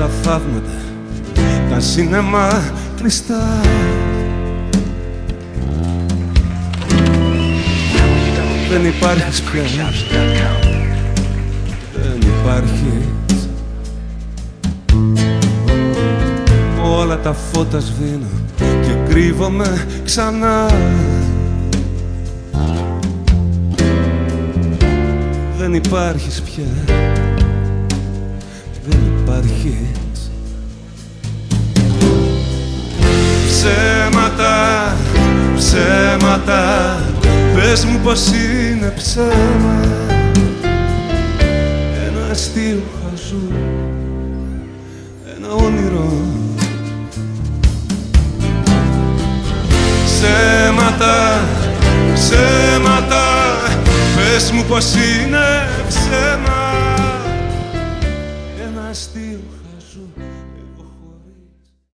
τα θαύματα, τα σίνεμα κλειστά. Δεν υπάρχεις πια, δεν υπάρχεις. Όλα τα φώτα σβήνω και κρύβομαι ξανά. Δεν υπάρχεις πια, δεν υπάρχεις. Ψέματα, ψέματα, πες μου πως είναι ψέμα. Ένα αστείο χαζού, ένα όνειρο. Ψέματα, ψέματα, πες μου πως είναι ψέμα. Ένα αστείο